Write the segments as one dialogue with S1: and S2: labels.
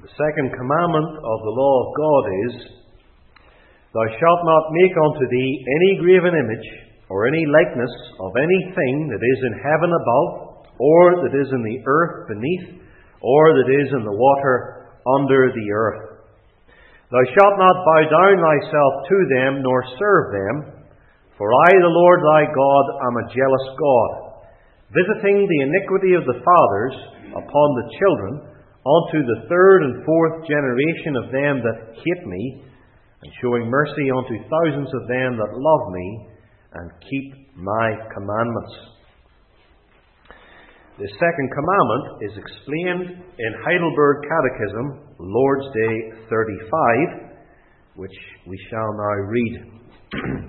S1: The second commandment of the law of God is, Thou shalt not make unto thee any graven image, or any likeness of anything that is in heaven above, or that is in the earth beneath, or that is in the water under the earth. Thou shalt not bow down thyself to them, nor serve them, for I, the Lord thy God, am a jealous God, visiting the iniquity of the fathers upon the children, unto the third and fourth generation of them that hate me, and showing mercy unto thousands of them that love me, and keep my commandments. The second commandment is explained in Heidelberg Catechism, Lord's Day 35, which we shall now read.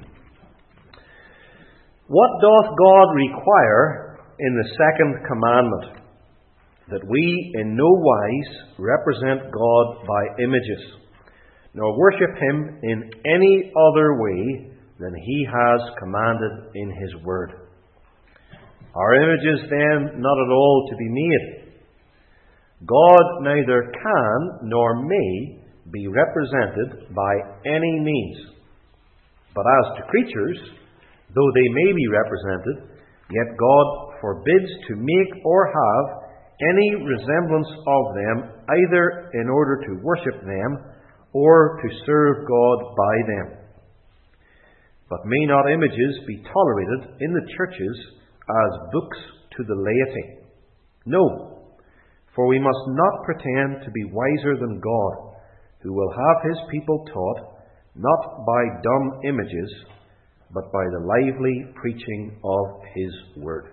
S1: What doth God require in the second commandment? That we in no wise represent God by images, nor worship Him in any other way than He has commanded in His Word. Are images then not at all to be made? God neither can nor may be represented by any means. But as to creatures, though they may be represented, yet God forbids to make or have any resemblance of them, either in order to worship them or to serve God by them. But may not images be tolerated in the churches as books to the laity? No, for we must not pretend to be wiser than God, who will have His people taught, not by dumb images, but by the lively preaching of His Word.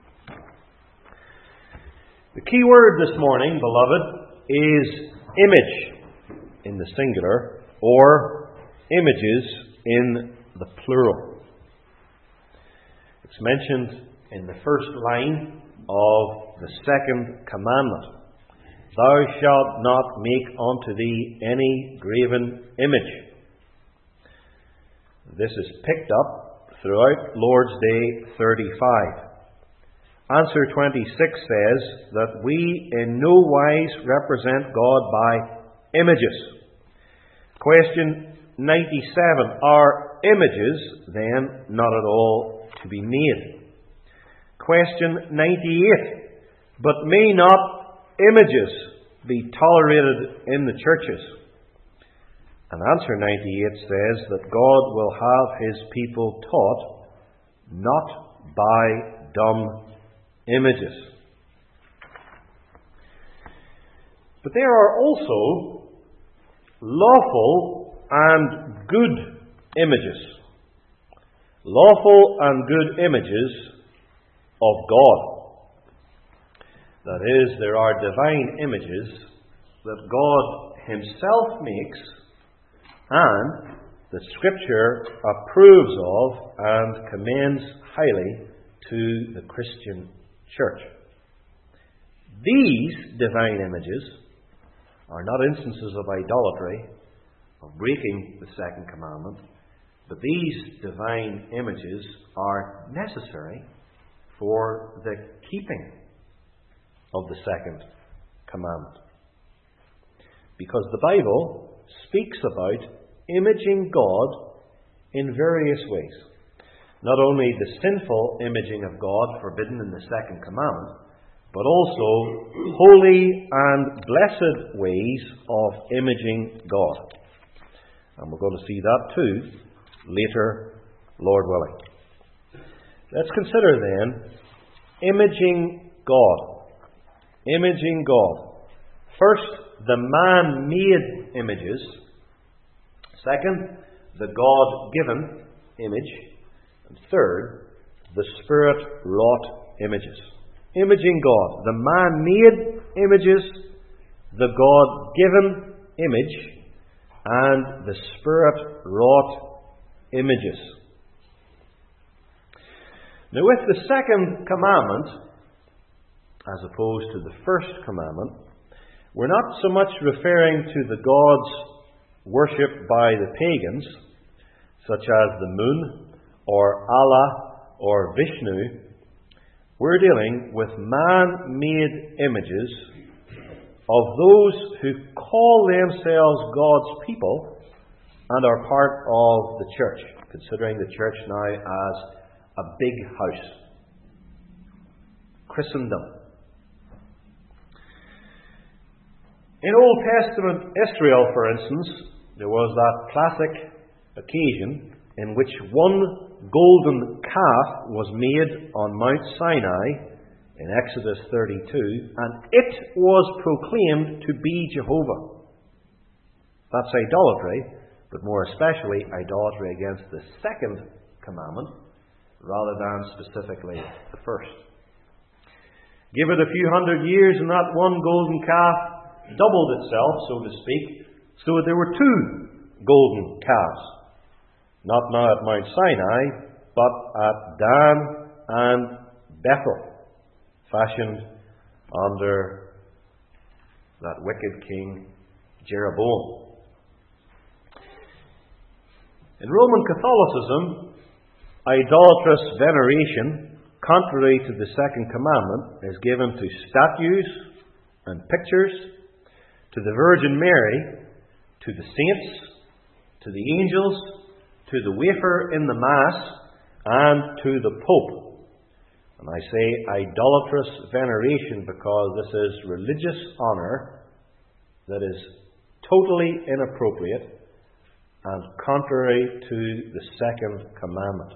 S1: The key word this morning, beloved, is image in the singular, or images in the plural. It's mentioned in the first line of the second commandment. Thou shalt not make unto thee any graven image. This is picked up throughout Lord's Day 35. Answer 26 says that we in no wise represent God by images. Question 97. Are images then not at all to be made? Question 98. But may not images be tolerated in the churches? And answer 98 says that God will have His people taught not by dumb images. But there are also lawful and good images. Lawful and good images of God. That is, there are divine images that God Himself makes and that Scripture approves of and commends highly to the Christian church. These divine images are not instances of idolatry, of breaking the second commandment, but these divine images are necessary for the keeping of the second commandment. Because the Bible speaks about imaging God in various ways. Not only the sinful imaging of God forbidden in the second commandment, but also holy and blessed ways of imaging God. And we're going to see that too later, Lord willing. Let's consider then imaging God. Imaging God. First, the man-made images. Second, the God-given image. And third, the Spirit-wrought images. Imaging God. The man-made images, the God-given image, and the Spirit-wrought images. Now, with the second commandment, as opposed to the first commandment, we're not so much referring to the gods worshipped by the pagans, such as the moon, or Allah, or Vishnu. We're dealing with man-made images of those who call themselves God's people and are part of the church, considering the church now as a big house. Christendom. In Old Testament Israel, for instance, there was that classic occasion in which one golden calf was made on Mount Sinai in Exodus 32, and it was proclaimed to be Jehovah. That's idolatry, but more especially idolatry against the second commandment rather than specifically the first. Give it a few hundred years and that one golden calf doubled itself, so to speak, so that there were two golden calves. Not now at Mount Sinai, but at Dan and Bethel, fashioned under that wicked king Jeroboam. In Roman Catholicism, idolatrous veneration, contrary to the second commandment, is given to statues and pictures, to the Virgin Mary, to the saints, to the angels, to the wafer in the Mass, and to the Pope. And I say idolatrous veneration because this is religious honour that is totally inappropriate and contrary to the second commandment.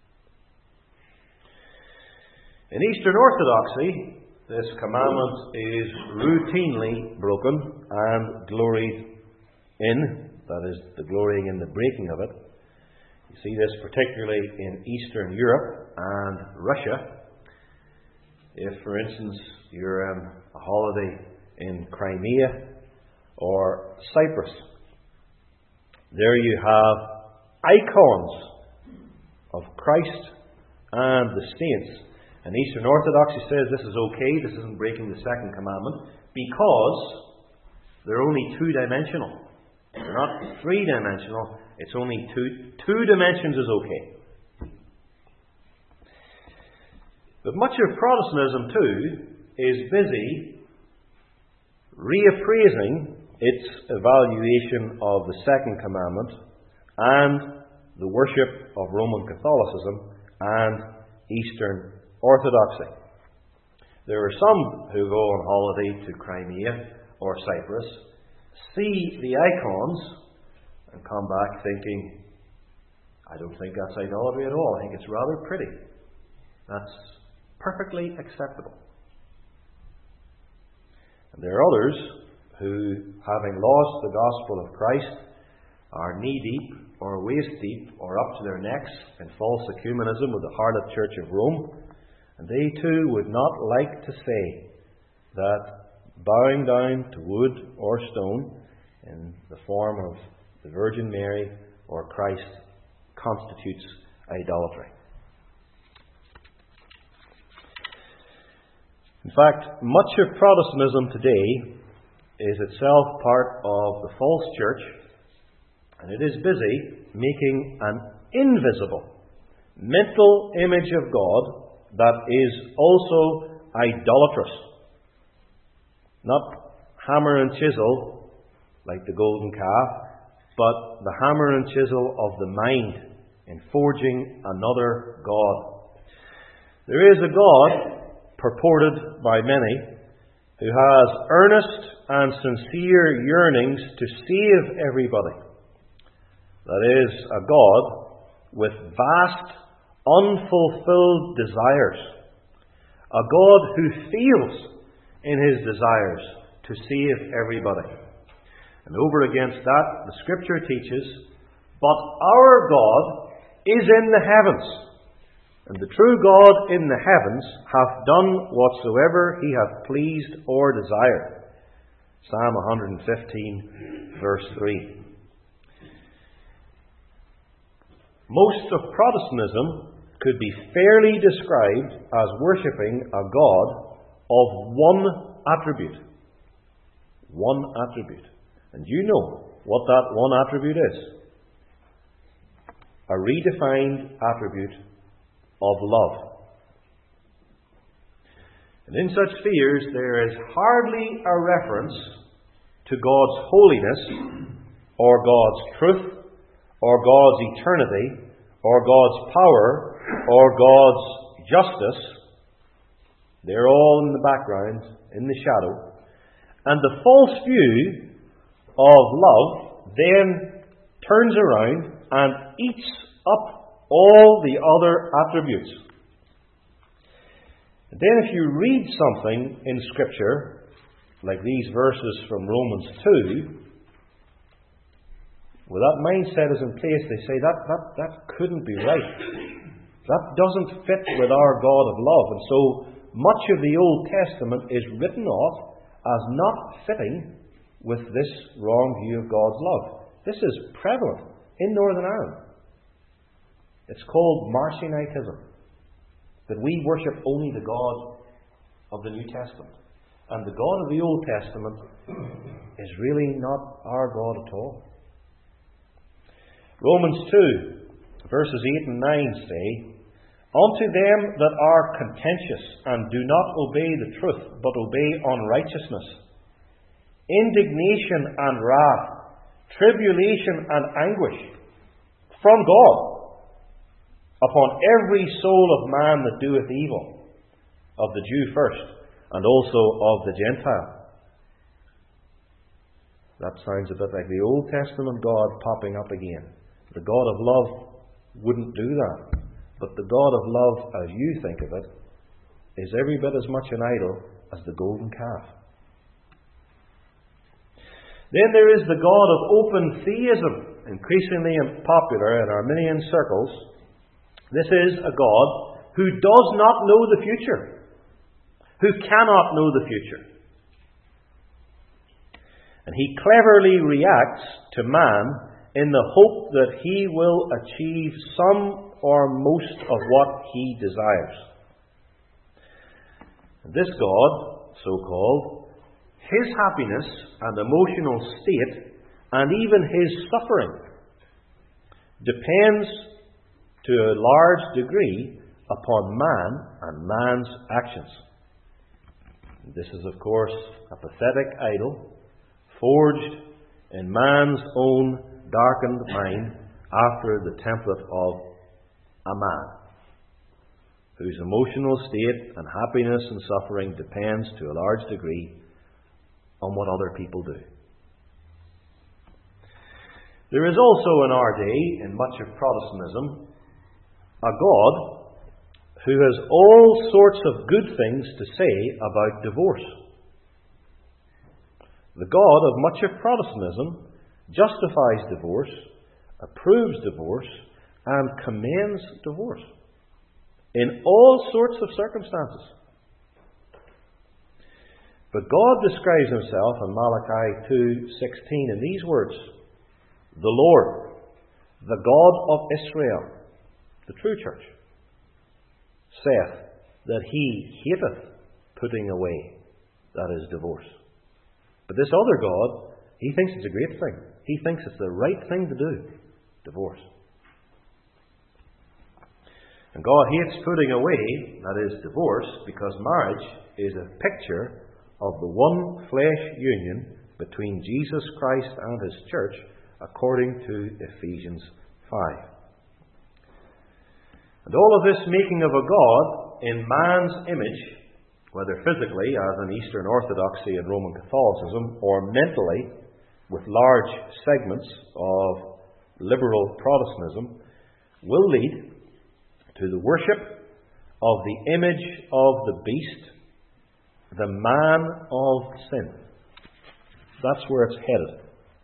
S1: In Eastern Orthodoxy, this commandment is routinely broken and gloried in, that is, the glorying in the breaking of it. You see this particularly in Eastern Europe and Russia. If, for instance, you're on a holiday in Crimea or Cyprus, there you have icons of Christ and the saints. And Eastern Orthodoxy says this is okay, this isn't breaking the second commandment, because they're only two-dimensional. They're not three-dimensional, it's only two dimensions is okay. But much of Protestantism, too, is busy reappraising its evaluation of the second commandment and the worship of Roman Catholicism and Eastern Orthodoxy. There are some who go on holiday to Crimea or Cyprus, see the icons, and come back thinking, I don't think that's idolatry at all. I think it's rather pretty. That's perfectly acceptable. And there are others who, having lost the gospel of Christ, are knee-deep or waist-deep or up to their necks in false ecumenism with the harlot Church of Rome, and they too would not like to say that bowing down to wood or stone in the form of the Virgin Mary or Christ constitutes idolatry. In fact, much of Protestantism today is itself part of the false church, and it is busy making an invisible mental image of God that is also idolatrous. Not hammer and chisel like the golden calf, but the hammer and chisel of the mind in forging another God. There is a God, purported by many, who has earnest and sincere yearnings to save everybody. That is, a God with vast, unfulfilled desires. A God who feels in his desires to save everybody. And over against that, the Scripture teaches, but our God is in the heavens, and the true God in the heavens hath done whatsoever he hath pleased or desired. Psalm 115, verse 3. Most of Protestantism could be fairly described as worshipping a God of one attribute. One attribute. And you know what that one attribute is. A redefined attribute of love. And in such spheres there is hardly a reference to God's holiness, or God's truth, or God's eternity, or God's power, or God's justice. They're all in the background, in the shadow. And the false view of love then turns around and eats up all the other attributes. And then if you read something in Scripture, like these verses from Romans 2, well, that mindset is in place. They say that couldn't be right. That doesn't fit with our God of love. And so much of the Old Testament is written off as not fitting with this wrong view of God's love. This is prevalent in Northern Ireland. It's called Marcionitism. That we worship only the God of the New Testament. And the God of the Old Testament is really not our God at all. Romans 2, verses 8 and 9 say, "Unto them that are contentious and do not obey the truth, but obey unrighteousness, indignation and wrath, tribulation and anguish from God upon every soul of man that doeth evil, of the Jew first, and also of the Gentile." That sounds a bit like the Old Testament God popping up again. The God of love wouldn't do that. But the God of love, as you think of it, is every bit as much an idol as the golden calf. Then there is the God of open theism, increasingly popular in Arminian circles. This is a God who does not know the future, who cannot know the future. And he cleverly reacts to man in the hope that he will achieve some or most of what he desires. This God, so-called, his happiness and emotional state, and even his suffering, depends to a large degree upon man and man's actions. This is, of course, a pathetic idol, forged in man's own darkened mind after the template of a man, whose emotional state and happiness and suffering depends to a large degree on what other people do. There is also in our day, in much of Protestantism, a God who has all sorts of good things to say about divorce. The God of much of Protestantism justifies divorce, approves divorce, and commends divorce in all sorts of circumstances. But God describes himself in Malachi 2:16 in these words: "The Lord, the God of Israel," the true church, "saith that he hateth putting away," that is, divorce. But this other God, he thinks it's a great thing. He thinks it's the right thing to do, divorce. And God hates putting away, that is, divorce, because marriage is a picture of the one flesh union between Jesus Christ and his church, according to Ephesians 5. And all of this making of a God in man's image, whether physically, as in Eastern Orthodoxy and Roman Catholicism, or mentally, with large segments of liberal Protestantism, will lead to the worship of the image of the beast, the man of sin. That's where it's headed.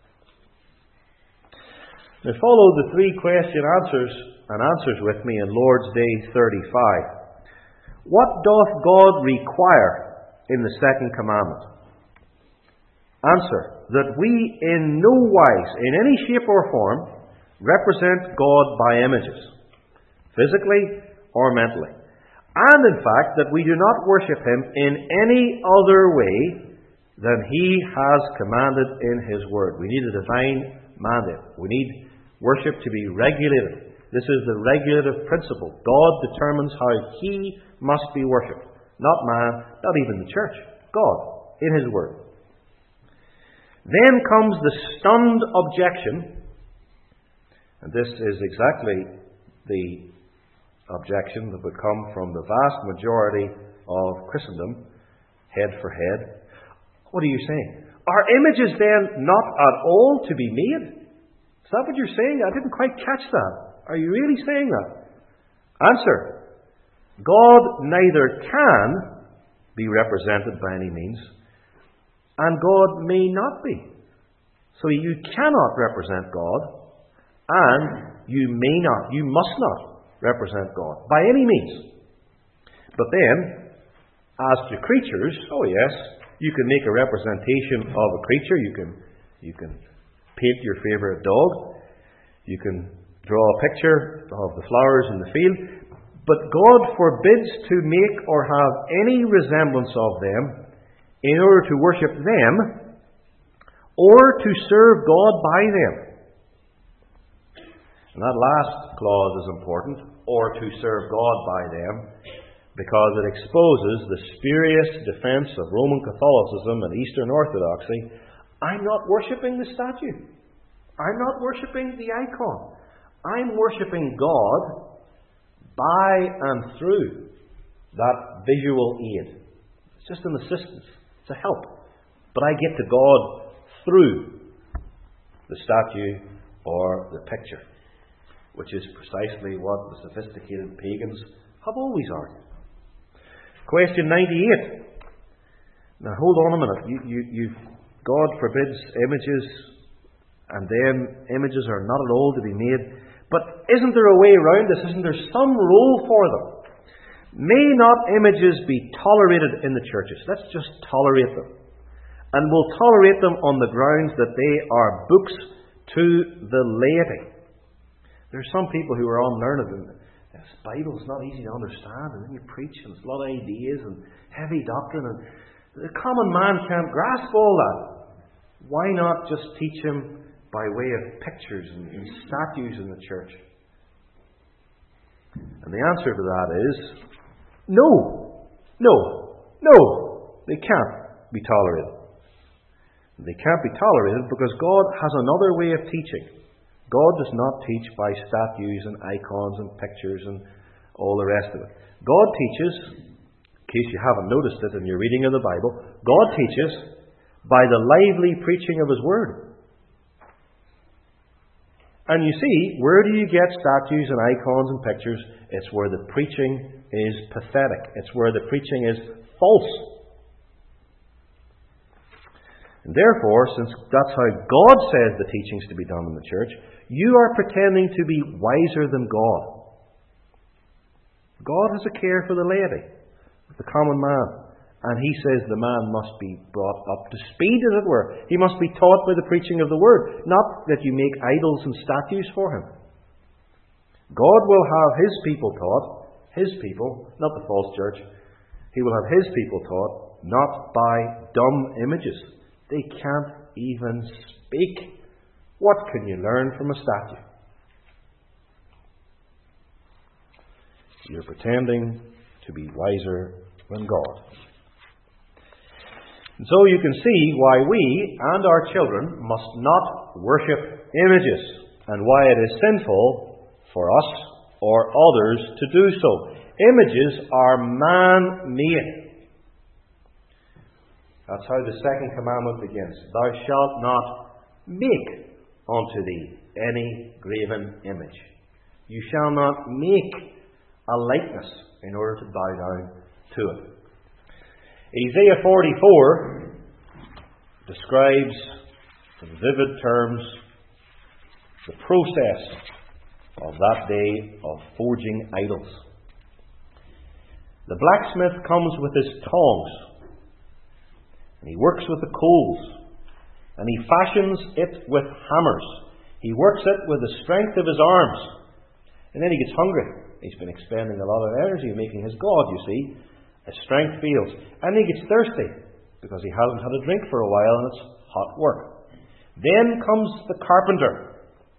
S1: Now follow the three question answers with me in Lord's Day 35. What doth God require in the second commandment? Answer: that we in no wise, in any shape or form, represent God by images, physically or mentally. And in fact, that we do not worship him in any other way than he has commanded in his word. We need a divine mandate. We need worship to be regulated. This is the regulative principle. God determines how he must be worshipped. Not man, not even the church. God, in his word. Then comes the stunned objection, and this is exactly the objection that would come from the vast majority of Christendom, head for head. What are you saying? Are images then not at all to be made? Is that what you're saying? I didn't quite catch that. Are you really saying that? Answer. God neither can be represented by any means, and God may not be. So you cannot represent God, and you may not, you must not represent God by any means. But then, as to creatures, oh yes, you can make a representation of a creature. You can paint your favourite dog. You can draw a picture of the flowers in the field. But God forbids to make or have any resemblance of them in order to worship them or to serve God by them. And that last clause is important, or to serve God by them, because it exposes the spurious defense of Roman Catholicism and Eastern Orthodoxy. I'm not worshipping the statue. I'm not worshipping the icon. I'm worshipping God by and through that visual aid. It's just an assistance. It's a help. But I get to God through the statue or the picture, which is precisely what the sophisticated pagans have always argued. Question 98. Now hold on a minute. God forbids images, and then images are not at all to be made. But isn't there a way around this? Isn't there some role for them? May not images be tolerated in the churches? Let's just tolerate them. And we'll tolerate them on the grounds that they are books to the laity. There's some people who are unlearned, and this Bible is not easy to understand, and then you preach, and there's a lot of ideas and heavy doctrine, and the common man can't grasp all that. Why not just teach him by way of pictures and statues in the church? And the answer to that is no. They can't be tolerated. They can't be tolerated because God has another way of teaching. God does not teach by statues and icons and pictures and all the rest of it. God teaches, in case you haven't noticed it in your reading of the Bible, God teaches by the lively preaching of His Word. And you see, where do you get statues and icons and pictures? It's where the preaching is pathetic. It's where the preaching is false. And therefore, since that's how God says the teaching's to be done in the church, you are pretending to be wiser than God. God has a care for the laity, the common man. And He says the man must be brought up to speed, as it were. He must be taught by the preaching of the Word, not that you make idols and statues for Him. God will have His people taught, His people, not the false church. He will have His people taught, not by dumb images. They can't even speak. What can you learn from a statue? You're pretending to be wiser than God. And so you can see why we and our children must not worship images, and why it is sinful for us or others to do so. Images are man-made. That's how the second commandment begins. Thou shalt not make unto thee any graven image. You shall not make a likeness in order to bow down to it. Isaiah 44 describes in vivid terms the process of that day of forging idols. The blacksmith comes with his tongs, and he works with the coals, and he fashions it with hammers. He works it with the strength of his arms, and then he gets hungry. He's been expending a lot of energy making his god, you see. His strength fails. And he gets thirsty because he hasn't had a drink for a while and it's hot work. Then comes the carpenter,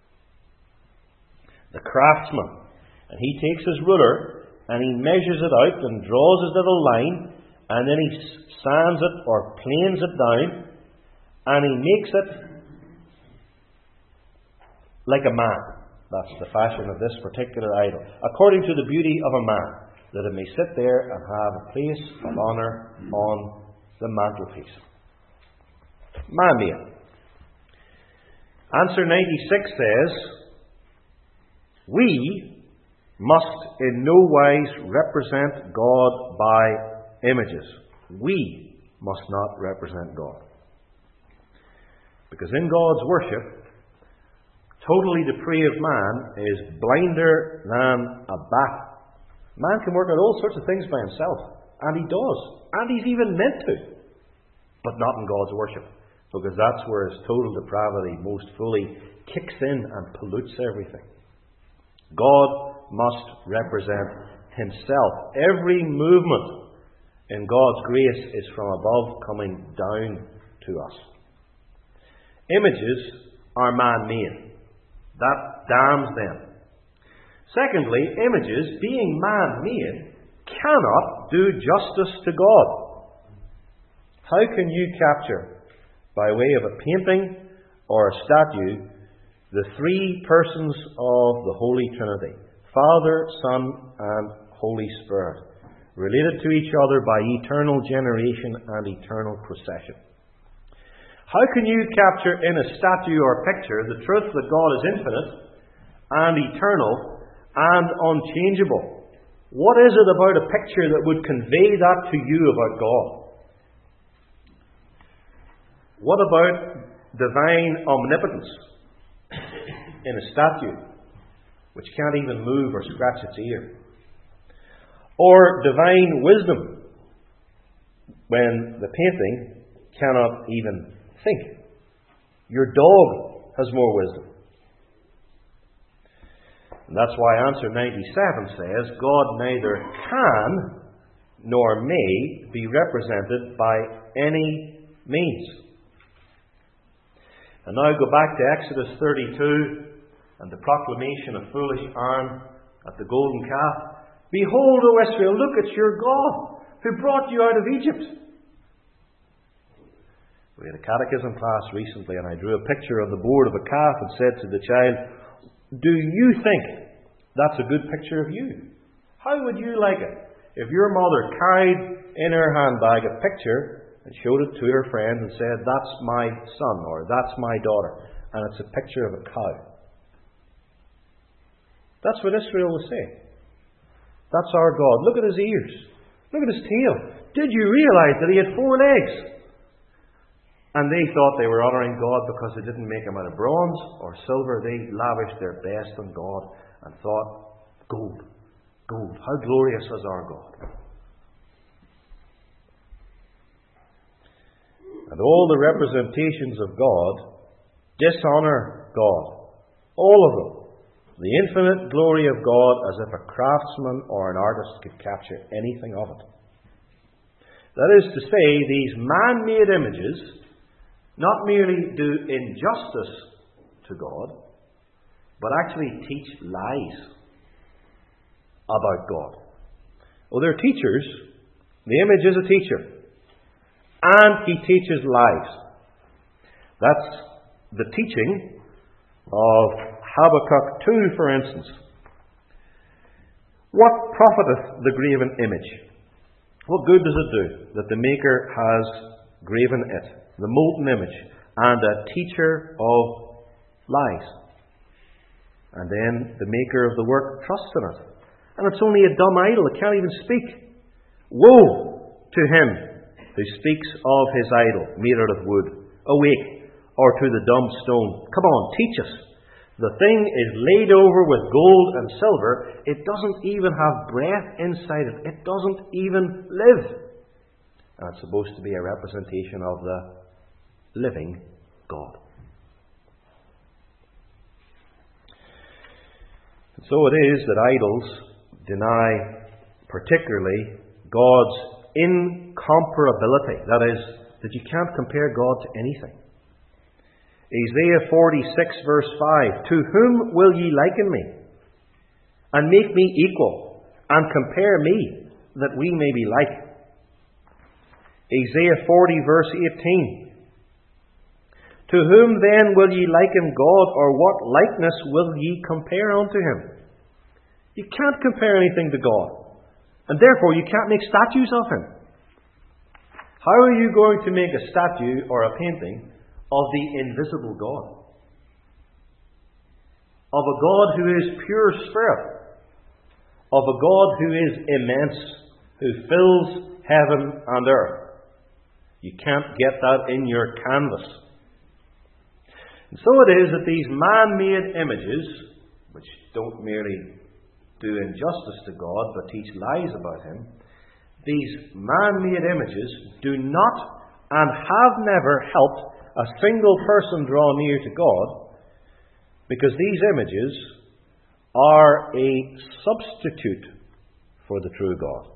S1: the craftsman, and he takes his ruler and he measures it out and draws his little line, and then he sands it or planes it down, and he makes it like a man. That's the fashion of this particular idol. According to the beauty of a man, that it may sit there and have a place of honour on the mantelpiece. Man-made. Answer 96 says, we must in no wise represent God by images. We must not represent God. Because in God's worship, totally depraved man is blinder than a bat. Man can work out all sorts of things by himself, and he does, and he's even meant to, but not in God's worship, because that's where his total depravity most fully kicks in and pollutes everything. God must represent himself. Every movement in God's grace is from above coming down to us. Images are man-made. That damns them. Secondly, images, being man-made, cannot do justice to God. How can you capture, by way of a painting or a statue, the three persons of the Holy Trinity, Father, Son, and Holy Spirit, related to each other by eternal generation and eternal procession? How can you capture in a statue or picture the truth that God is infinite and eternal and unchangeable? What is it about a picture that would convey that to you about God? What about divine omnipotence in a statue which can't even move or scratch its ear? Or divine wisdom when the painting cannot even think? Your dog has more wisdom. And that's why answer 97 says, God neither can nor may be represented by any means. And now go back to Exodus 32 and the proclamation of foolish Aaron at the golden calf. Behold, O Israel, look at your God, who brought you out of Egypt. We had a catechism class recently, and I drew a picture of the board of a calf and said to the child, do you think that's a good picture of you? How would you like it if your mother carried in her handbag a picture and showed it to her friend and said, that's my son, or that's my daughter, and it's a picture of a cow? That's what Israel was saying. That's our God. Look at his ears. Look at his tail. Did you realize that he had 4 legs? And they thought they were honouring God because they didn't make him out of bronze or silver. They lavished their best on God and thought, gold, gold, how glorious is our God. And all the representations of God dishonour God. All of them. The infinite glory of God, as if a craftsman or an artist could capture anything of it. That is to say, these man-made images not merely do injustice to God, but actually teach lies about God. Oh, they're teachers. The image is a teacher. And he teaches lies. That's the teaching of Habakkuk 2, for instance. What profiteth the graven image? What good does it do that the Maker has graven it, the molten image, and a teacher of lies? And then the Maker of the work trusts in it. And it's only a dumb idol, it can't even speak. Woe to him who speaks of his idol made out of wood. Awake, or to the dumb stone. Come on, teach us. The thing is laid over with gold and silver. It doesn't even have breath inside it. It doesn't even live. And it's supposed to be a representation of the living God. And so it is that idols deny particularly God's incomparability. That is, that you can't compare God to anything. Isaiah 46 verse 5, to whom will ye liken me, and make me equal, and compare me, that we may be like? Isaiah 40 verse 18, To whom then will ye liken God, or what likeness will ye compare unto him? You can't compare anything to God, and therefore you can't make statues of him. How are you going to make a statue or a painting of the invisible God? Of a God who is pure spirit, of a God who is immense, who fills heaven and earth. You can't get that in your canvas. And so it is that these man-made images, which don't merely do injustice to God but teach lies about him, these man-made images do not and have never helped a single person draw near to God, because these images are a substitute for the true God.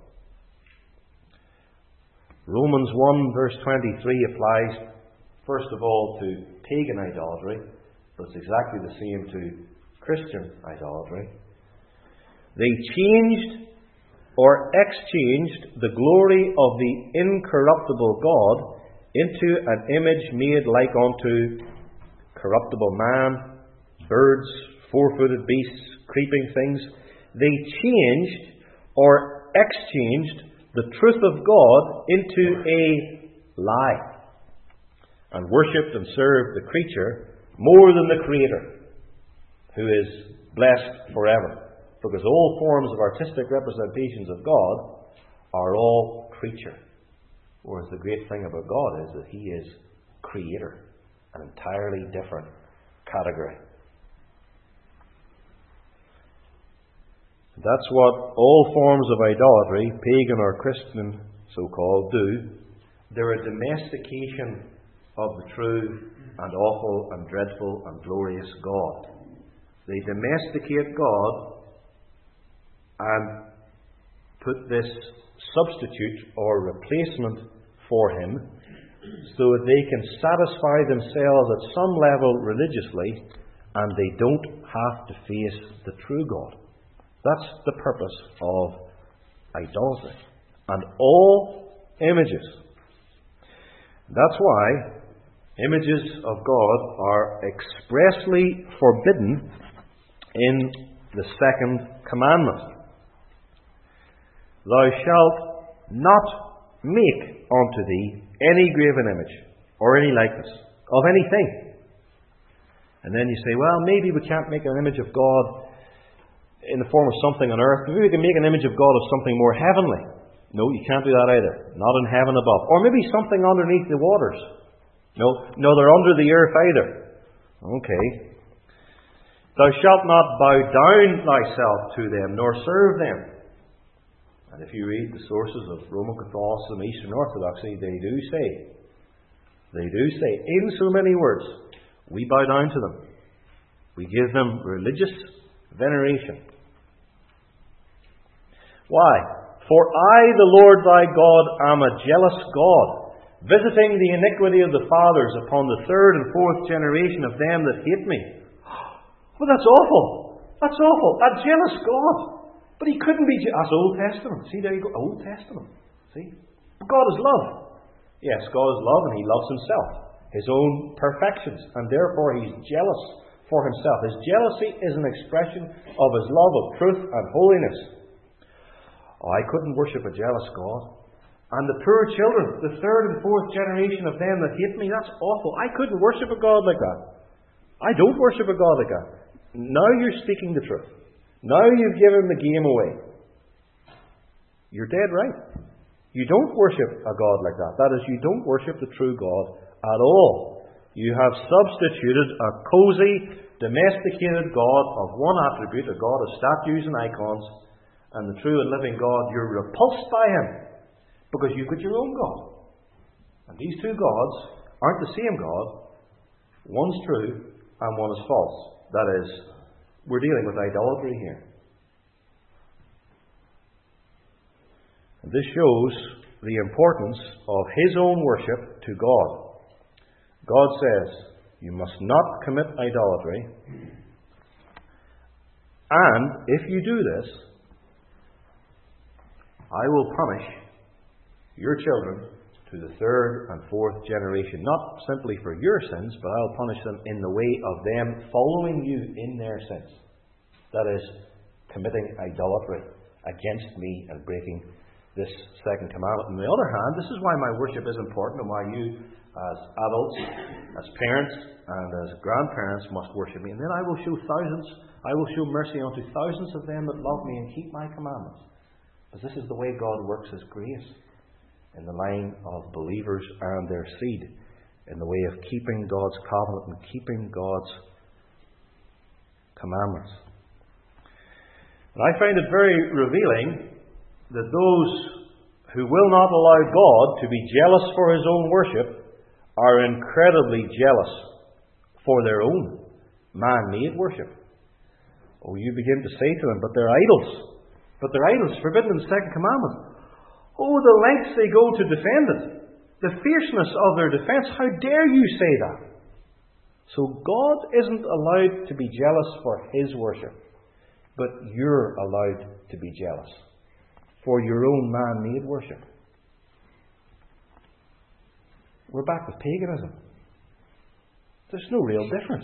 S1: Romans 1 verse 23 applies first of all to pagan idolatry, but it's exactly the same to Christian idolatry. They changed or exchanged the glory of the incorruptible God into an image made like unto corruptible man, birds, four-footed beasts, creeping things. They changed or exchanged the truth of God into a lie, and worshipped and served the creature more than the Creator, who is blessed forever. Because all forms of artistic representations of God are all creature. Whereas the great thing about God is that He is Creator, an entirely different category. That's what all forms of idolatry, pagan or Christian so-called, do. They're a domestication of the true and awful and dreadful and glorious God. They domesticate God and put this substitute or replacement for Him so that they can satisfy themselves at some level religiously, and they don't have to face the true God. That's the purpose of idolatry and all images. That's why images of God are expressly forbidden in the second commandment. Thou shalt not make unto thee any graven image or any likeness of anything. And then you say, well, maybe we can't make an image of God in the form of something on earth. Maybe we can make an image of God of something more heavenly. No, you can't do that either. Not in heaven above. Or maybe something underneath the waters. No, they're under the earth either. Okay. Thou shalt not bow down thyself to them, nor serve them. And if you read the sources of Roman Catholicism, Eastern Orthodoxy, they do say, in so many words, we bow down to them. We give them religious veneration. Why? For I, the Lord thy God, am a jealous God, visiting the iniquity of the fathers upon the third and fourth generation of them that hate me. Well, that's awful. That's awful. A jealous God. But He couldn't be that's Old Testament. See, there you go. Old Testament. See? God is love. Yes, God is love, and He loves Himself, His own perfections, and therefore He's jealous for Himself. His jealousy is an expression of His love of truth and holiness. Oh, I couldn't worship a jealous God. And the poor children, the third and fourth generation of them that hate me, that's awful. I couldn't worship a God like that. I don't worship a God like that. Now you're speaking the truth. Now you've given the game away. You're dead right. You don't worship a God like that. That is, you don't worship the true God at all. You have substituted a cozy, domesticated God of one attribute, a God of statues and icons, and the true and living God, you're repulsed by Him because you've got your own God. And these two gods aren't the same God. One's true and one is false. That is, we're dealing with idolatry here. And this shows the importance of His own worship to God. God says, you must not commit idolatry. And if you do this, I will punish your children to the third and fourth generation, not simply for your sins, but I'll punish them in the way of them following you in their sins. That is, committing idolatry against me and breaking this second commandment. On the other hand, this is why my worship is important and why you, as adults, as parents, and as grandparents, must worship me. And then I will show mercy unto thousands of them that love me and keep my commandments. Because this is the way God works His grace in the line of believers and their seed, in the way of keeping God's covenant and keeping God's commandments. And I find it very revealing that those who will not allow God to be jealous for His own worship are incredibly jealous for their own man-made worship. Oh, you begin to say to them, but they're idols. But they're idols, forbidden in the second commandment. Oh, the lengths they go to defend it. The fierceness of their defense. How dare you say that? So God isn't allowed to be jealous for His worship. But you're allowed to be jealous for your own man-made worship. We're back with paganism. There's no real difference.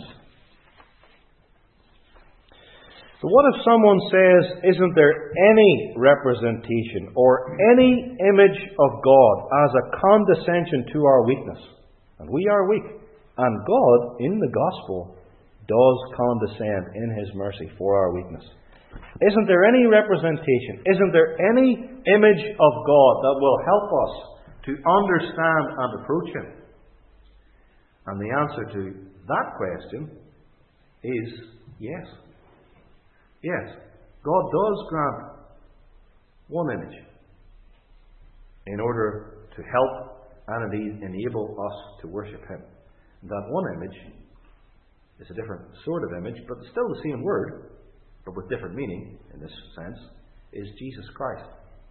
S1: But what if someone says, isn't there any representation or any image of God as a condescension to our weakness? And we are weak. And God, in the gospel, does condescend in His mercy for our weakness. Isn't there any representation? Isn't there any image of God that will help us to understand and approach Him? And the answer to that question is yes. Yes, God does grant one image in order to help and indeed enable us to worship Him. That one image is a different sort of image, but still the same word, but with different meaning in this sense, is Jesus Christ.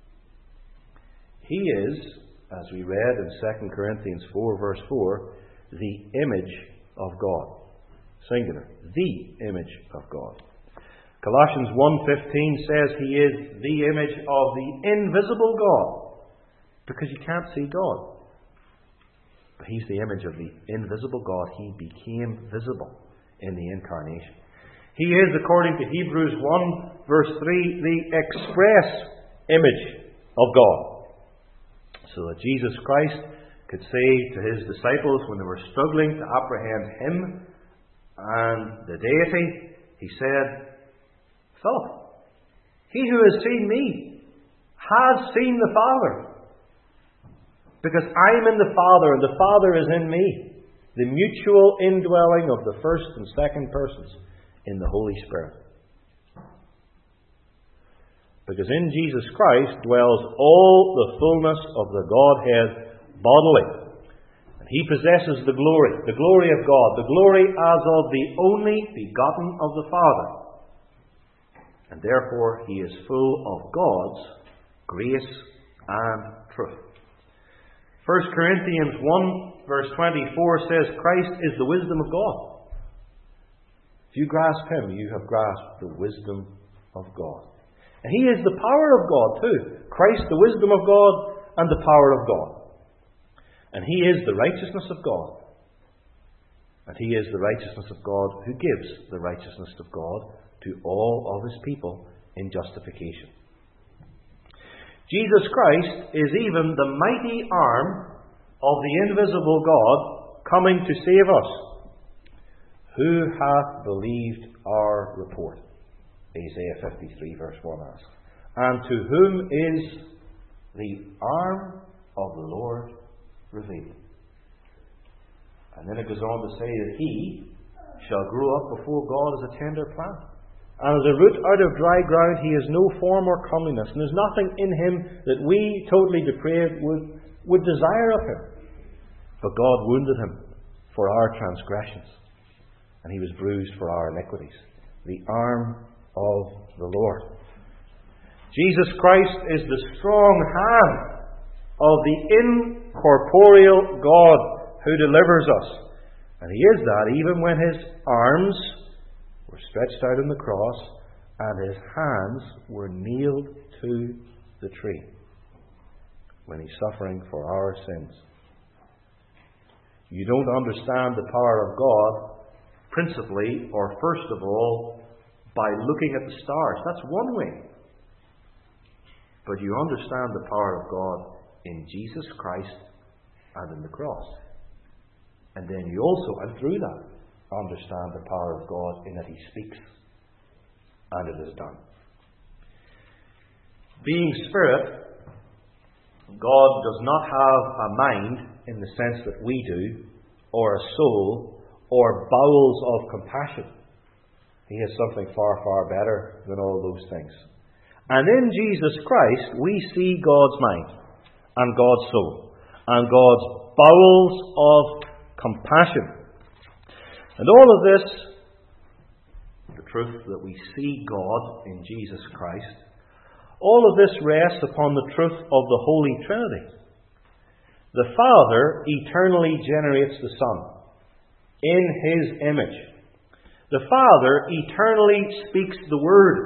S1: He is, as we read in 2 Corinthians 4 verse 4, the image of God. Singular. The image of God. Colossians 1:15 says He is the image of the invisible God. Because you can't see God. But He's the image of the invisible God. He became visible in the incarnation. He is, according to Hebrews 1 verse 3, the express image of God. So that Jesus Christ could say to His disciples when they were struggling to apprehend Him and the deity, He said, Philip, he who has seen me has seen the Father. Because I'm in the Father and the Father is in me. The mutual indwelling of the first and second persons in the Holy Spirit. Because in Jesus Christ dwells all the fullness of the Godhead bodily. And He possesses the glory of God, the glory as of the only begotten of the Father. And therefore He is full of God's grace and truth. 1 Corinthians 1 verse 24 says Christ is the wisdom of God. If you grasp Him, you have grasped the wisdom of God. And He is the power of God too. Christ, the wisdom of God and the power of God. And He is the righteousness of God. And He is the righteousness of God who gives the righteousness of God to all of His people in justification. Jesus Christ is even the mighty arm of the invisible God coming to save us. Who hath believed our report? Isaiah 53 verse 1 asks. And to whom is the arm of the Lord revealed? And then it goes on to say that He shall grow up before God as a tender plant. And as a root out of dry ground, He has no form or comeliness. And there's nothing in Him that we, totally depraved, would desire of Him. But God wounded Him for our transgressions. And He was bruised for our iniquities. The arm of the Lord. Jesus Christ is the strong hand of the incorporeal God who delivers us. And He is that even when His arms were stretched out on the cross and His hands were nailed to the tree. when He's suffering for our sins. You don't understand the power of God principally, or first of all, by looking at the stars. That's one way. But you understand the power of God in Jesus Christ and in the cross. And then you also, and through that, understand the power of God in that He speaks and it is done. Being Spirit, God does not have a mind in the sense that we do, or a soul, or bowels of compassion. He has something far, far better than all those things. And in Jesus Christ, we see God's mind, and God's soul, and God's bowels of compassion. And all of this, the truth that we see God in Jesus Christ, all of this rests upon the truth of the Holy Trinity. The Father eternally generates the Son in His image. The Father eternally speaks the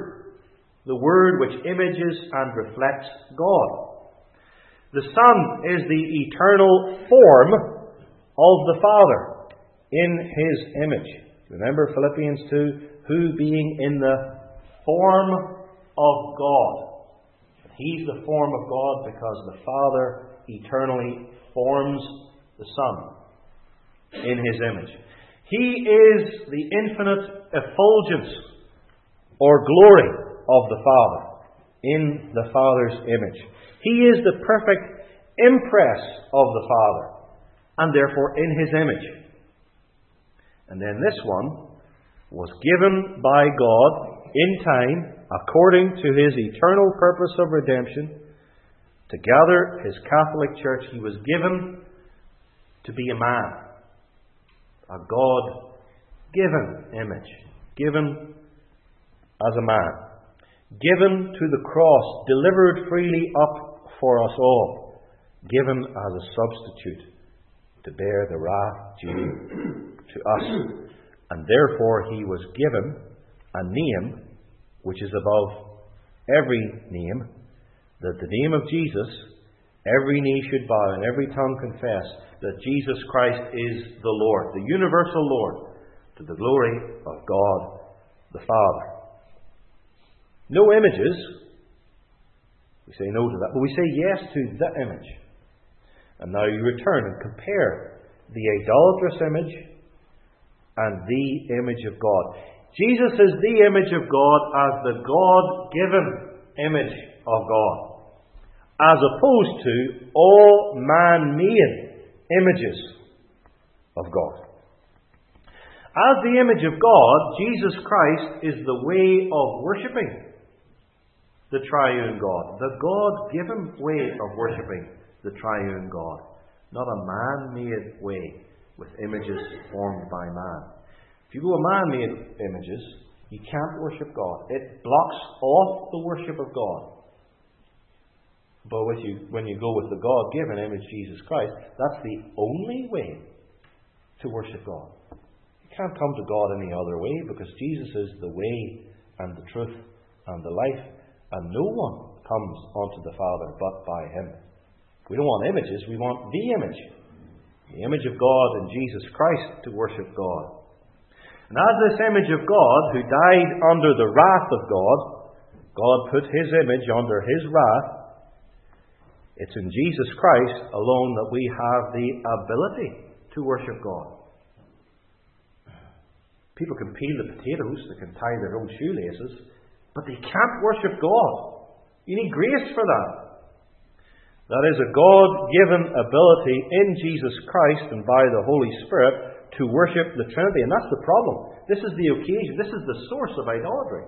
S1: Word which images and reflects God. The Son is the eternal form of the Father in His image. Remember Philippians 2, who being in the form of God. He's the form of God because the Father eternally forms the Son in His image. He is the infinite effulgence or glory of the Father in the Father's image. He is the perfect impress of the Father and therefore in His image. And then this one was given by God in time according to His eternal purpose of redemption to gather His Catholic Church. He was given to be a man, a God-given image, given as a man, given to the cross, delivered freely up for us all, given as a substitute to bear the wrath due to us. And therefore He was given a name which is above every name, that the name of Jesus, every knee should bow and every tongue confess that Jesus Christ is the Lord, the universal Lord, to the glory of God the Father. No images. We say no to that, but we say yes to the image. And now you return and compare the idolatrous image and the image of God. Jesus is the image of God as the God-given image of God, as opposed to all man-made images of God. As the image of God, Jesus Christ is the way of worshipping the triune God, the God-given way of worshipping the triune God, not a man-made way with images formed by man. If you go to man-made images, you can't worship God. It blocks off the worship of God. But when you go with the God-given image, Jesus Christ, that's the only way to worship God. You can't come to God any other way because Jesus is the way and the truth and the life, and no one comes unto the Father but by Him. We don't want images, we want the image. The image of God in Jesus Christ to worship God. And as this image of God, who died under the wrath of God, God put His image under His wrath. It's in Jesus Christ alone that we have the ability to worship God. People can peel the potatoes, they can tie their own shoelaces, but they can't worship God. You need grace for that. That is a God-given ability in Jesus Christ and by the Holy Spirit to worship the Trinity. And that's the problem. This is the occasion. This is the source of idolatry.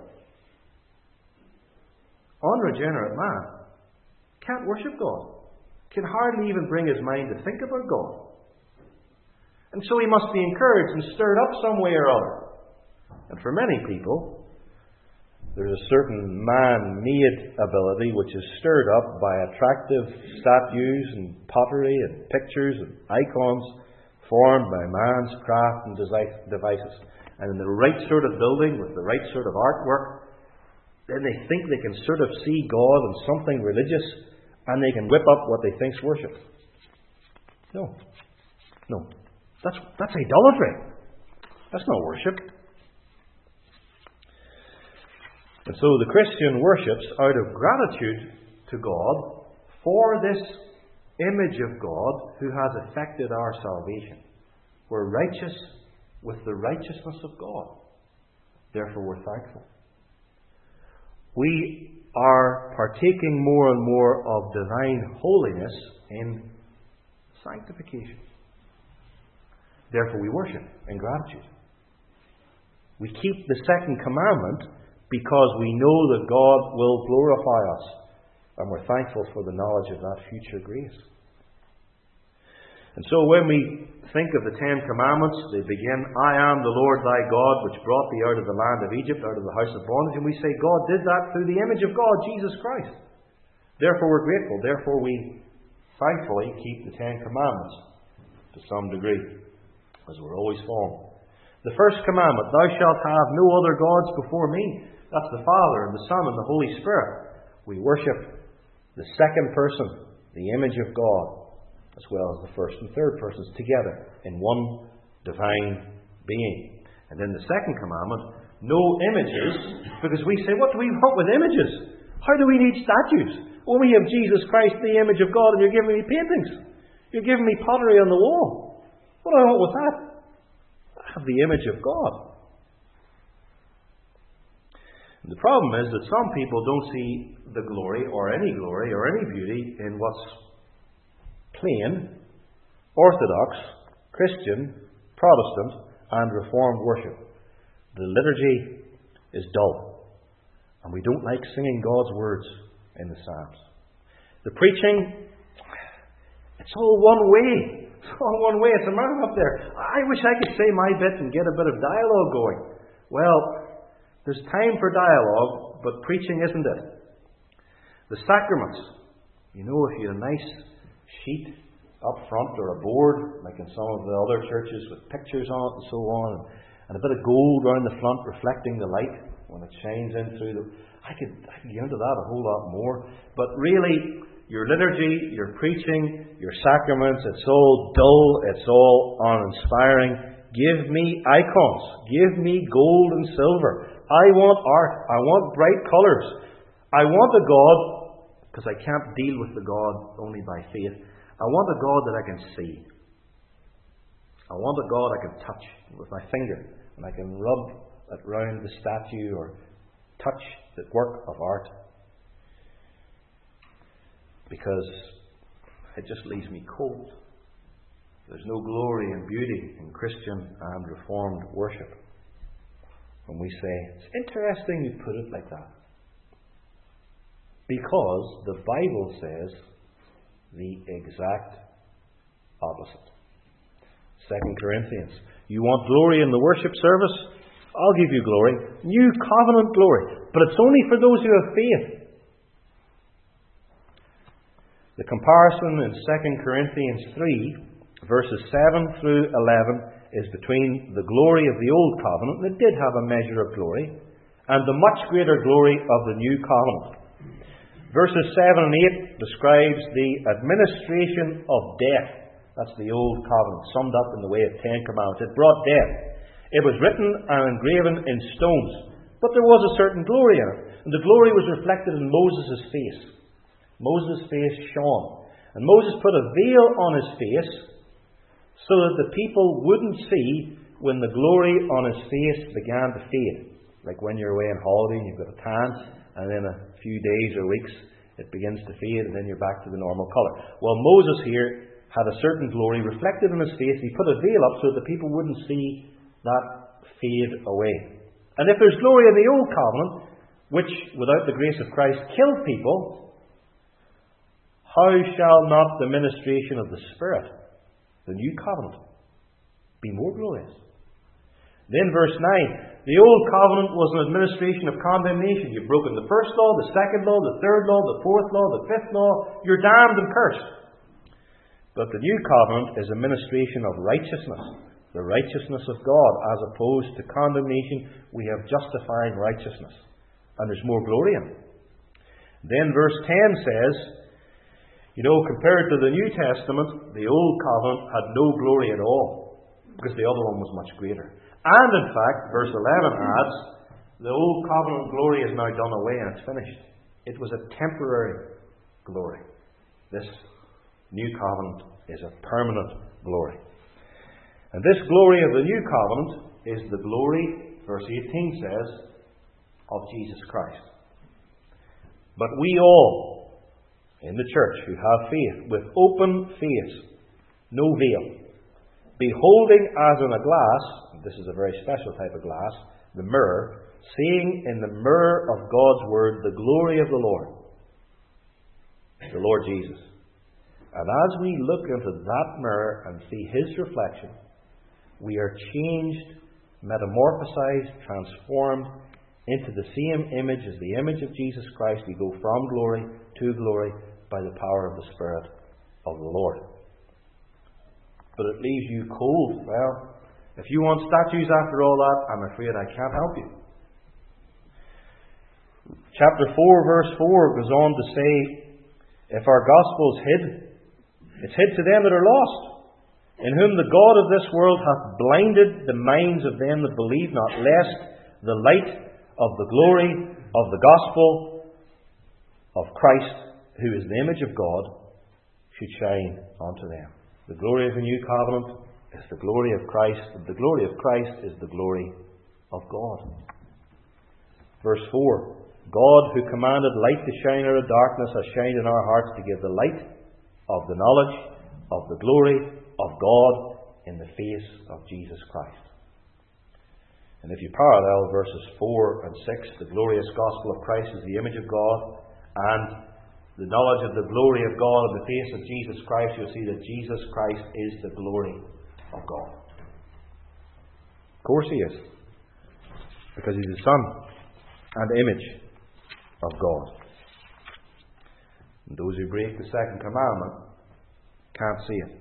S1: Unregenerate man can't worship God. Can hardly even bring his mind to think about God. And so he must be encouraged and stirred up some way or other. And for many people, there's a certain man-made ability which is stirred up by attractive statues and pottery and pictures and icons formed by man's craft and devices. And in the right sort of building with the right sort of artwork, then they think they can sort of see God in something religious and they can whip up what they think's worship. No. That's idolatry. That's not worship. And so the Christian worships out of gratitude to God for this image of God who has effected our salvation. We're righteous with the righteousness of God. Therefore we're thankful. We are partaking more and more of divine holiness in sanctification. Therefore we worship in gratitude. We keep the second commandment because we know that God will glorify us, and we're thankful for the knowledge of that future grace. And so when we think of the Ten Commandments, they begin, I am the Lord thy God, which brought thee out of the land of Egypt, out of the house of bondage. And we say, God did that through the image of God, Jesus Christ. Therefore we're grateful. Therefore we thankfully keep the Ten Commandments to some degree, as we're always following. The first commandment, thou shalt have no other gods before me. That's the Father and the Son and the Holy Spirit. We worship the second person, the image of God, as well as the first and third persons together in one divine being. And then the second commandment, no images, because we say, what do we want with images? How do we need statues? Well, we have Jesus Christ, the image of God, and you're giving me paintings. You're giving me pottery on the wall. What do I want with that? I have the image of God. And the problem is that some people don't see the glory or any beauty in what's plain, Orthodox, Christian, Protestant, and Reformed worship. The liturgy is dull, and we don't like singing God's words in the Psalms. The preaching, it's all one way. It's all one way. It's a man up there. I wish I could say my bit and get a bit of dialogue going. Well, there's time for dialogue, but preaching isn't it. The sacraments. You know, if you had a nice sheet up front or a board, like in some of the other churches with pictures on it and so on, and a bit of gold around the front reflecting the light when it shines in through the... I could get into that a whole lot more. But really, your liturgy, your preaching, your sacraments, it's all dull, it's all uninspiring. Give me icons. Give me gold and silver. I want art. I want bright colours. I want a God, because I can't deal with the God only by faith. I want a God that I can see. I want a God I can touch with my finger, and I can rub it round the statue or touch the work of art. Because it just leaves me cold. There's no glory and beauty in Christian and Reformed worship. When we say, it's interesting you put it like that. Because the Bible says the exact opposite. 2 Corinthians. You want glory in the worship service? I'll give you glory. New covenant glory. But it's only for those who have faith. The comparison in 2 Corinthians 3, verses 7 through 11, is between the glory of the old covenant, and it did have a measure of glory, and the much greater glory of the new covenant. Verses 7 and 8 describes the administration of death. That's the old covenant, summed up in the way of 10 commandments. It brought death. It was written and engraven in stones, but there was a certain glory in it, and the glory was reflected in Moses' face. Moses' face shone, and Moses put a veil on his face so that the people wouldn't see when the glory on his face began to fade. Like when you're away on holiday and you've got a tan, and then a few days or weeks it begins to fade, and then you're back to the normal colour. Well, Moses here had a certain glory reflected in his face. He put a veil up so that the people wouldn't see that fade away. And if there's glory in the old covenant, which without the grace of Christ killed people, how shall not the ministration of the Spirit, the new covenant, be more glorious? Then verse 9, the old covenant was an administration of condemnation. You've broken the first law, the second law, the third law, the fourth law, the fifth law. You're damned and cursed. But the new covenant is a ministration of righteousness, the righteousness of God, as opposed to condemnation. We have justifying righteousness, and there's more glory in it. Then verse 10 says, You know, compared to the New Testament, the Old Covenant had no glory at all, because the other one was much greater. And in fact, verse 11 adds, the Old Covenant glory is now done away and it's finished. It was a temporary glory. This New Covenant is a permanent glory. And this glory of the New Covenant is the glory, verse 18 says, of Jesus Christ. But we all, in the church who have faith, with open face, no veil, beholding as in a glass, this is a very special type of glass, the mirror, seeing in the mirror of God's Word the glory of the Lord Jesus. And as we look into that mirror and see His reflection, we are changed, metamorphosized, transformed into the same image as the image of Jesus Christ. We go from glory to glory by the power of the Spirit of the Lord. But it leaves you cold. Well, if you want statues after all that, I'm afraid I can't help you. Chapter 4, verse 4 goes on to say, if our gospel is hid, it's hid to them that are lost, in whom the God of this world hath blinded the minds of them that believe not, lest the light of the glory of the gospel of Christ, who is the image of God, should shine unto them. The glory of the new covenant is the glory of Christ, and the glory of Christ is the glory of God. Verse 4, God, who commanded light to shine out of darkness, has shined in our hearts to give the light of the knowledge of the glory of God in the face of Jesus Christ. And if you parallel verses 4 and 6, the glorious gospel of Christ is the image of God, and the knowledge of the glory of God in the face of Jesus Christ, you'll see that Jesus Christ is the glory of God. Of course He is, because He's the Son and image of God. And those who break the second commandment can't see it.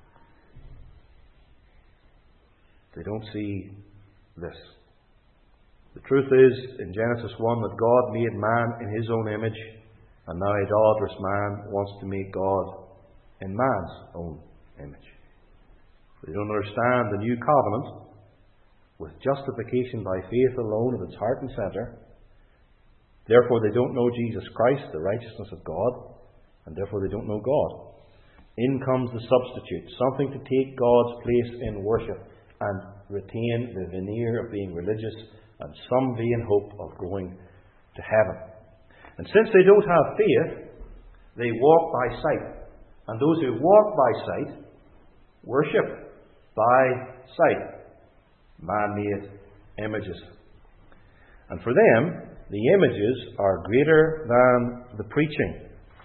S1: They don't see this. The truth is, in Genesis 1, that God made man in His own image, and now idolatrous man wants to make God in man's own image. They don't understand the new covenant with justification by faith alone at its heart and centre. Therefore they don't know Jesus Christ, the righteousness of God, and therefore they don't know God. In comes the substitute, something to take God's place in worship and retain the veneer of being religious and some vain hope of going to heaven. And since they don't have faith, they walk by sight. And those who walk by sight worship by sight man-made images. And for them, the images are greater than the preaching.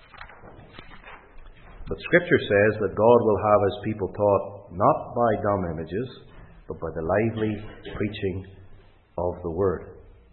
S1: But Scripture says that God will have His people taught not by dumb images, but by the lively preaching of the Word.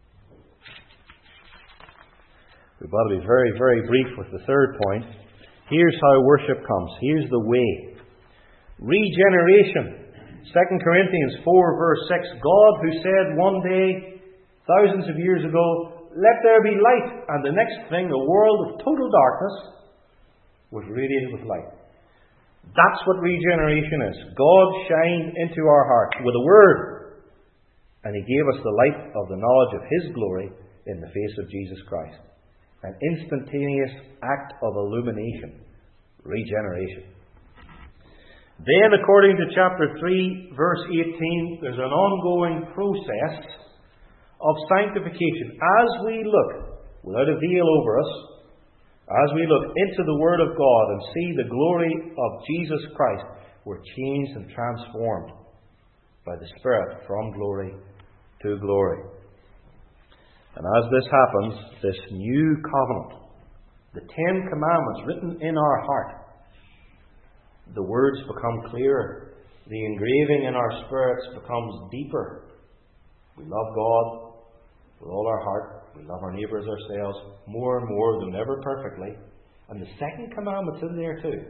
S1: We've got to be very, very brief with the third point. Here's how worship comes. Here's the way. Regeneration. 2 Corinthians 4 verse 6. God who said one day, thousands of years ago, let there be light. And the next thing, a world of total darkness was radiated with light. That's what regeneration is. God shined into our hearts with a word, and He gave us the light of the knowledge of His glory in the face of Jesus Christ. An instantaneous act of illumination. Regeneration. Then, according to chapter 3, verse 18, there's an ongoing process of sanctification. As we look, without a veil over us, as we look into the Word of God and see the glory of Jesus Christ, we're changed and transformed by the Spirit from glory to glory. And as this happens, this new covenant, the 10 commandments written in our heart, the words become clearer. The engraving in our spirits becomes deeper. We love God with all our heart. We love our neighbour as ourselves more and more, though never perfectly. And the second commandment's in there too.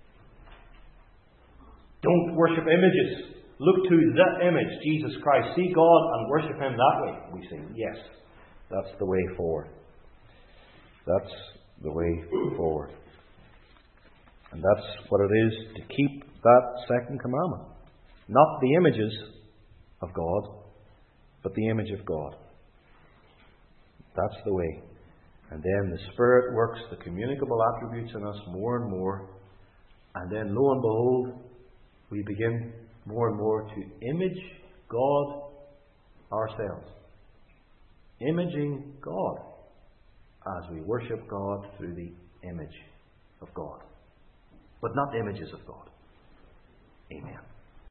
S1: Don't worship images. Look to the image, Jesus Christ. See God and worship Him that way. We say, yes, that's the way forward. That's the way forward. And that's what it is to keep that second commandment. Not the images of God, but the image of God. That's the way. And then the Spirit works the communicable attributes in us more and more. And then, lo and behold, we begin more and more to image God ourselves. Imaging God as we worship God through the image of God. But not images of God. Amen.